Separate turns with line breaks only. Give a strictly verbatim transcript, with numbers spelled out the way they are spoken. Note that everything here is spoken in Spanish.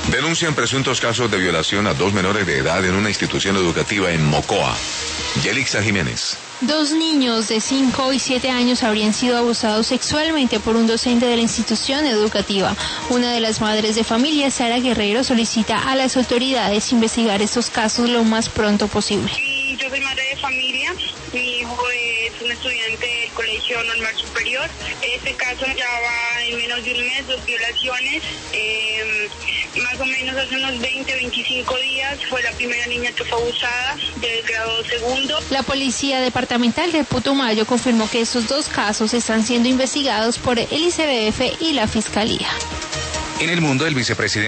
Denuncian presuntos casos de violación a dos menores de edad en una institución educativa en Mocoa. Yelixa Jiménez.
Dos niños de cinco y siete años habrían sido abusados sexualmente por un docente de la institución educativa. Una de las madres de familia, Sara Guerrero, solicita a las autoridades investigar estos casos lo más pronto posible.
Sí, yo soy madre de familia, mi hijo es un estudiante del Colegio Normal Superior. Este caso ya va en menos de un mes, dos violaciones. Eh, más o menos hace unos veinte, veinticinco días fue la primera niña que fue abusada del grado segundo.
La policía departamental de Putumayo confirmó que estos dos casos están siendo investigados por el I C B F y la Fiscalía.
En el mundo, el vicepresidente